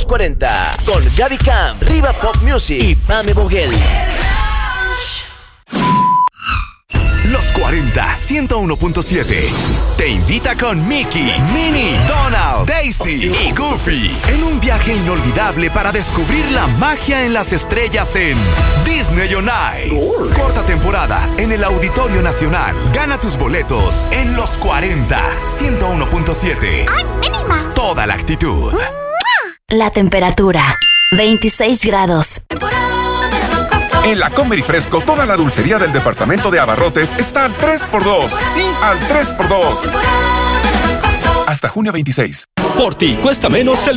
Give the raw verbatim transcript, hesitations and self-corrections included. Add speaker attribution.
Speaker 1: cuarenta con Gaby Camp, Riva Pop Music y Pame Boguel.
Speaker 2: Los cuarenta, ciento uno punto siete. Te invita con Mickey, Minnie, Donald, Daisy y Goofy en un viaje inolvidable para descubrir la magia en las estrellas en Disney on Ice. Corta temporada en el Auditorio Nacional. Gana tus boletos en Los cuarenta, ciento uno punto siete.
Speaker 3: ¡Ay, mínima!
Speaker 2: Toda la actitud.
Speaker 4: La temperatura, veintiséis grados.
Speaker 5: En la Comer y Fresco, toda la dulcería del departamento de abarrotes está al tres por dos. Sí, al tres por dos. Hasta junio veintiséis.
Speaker 6: Por ti cuesta menos el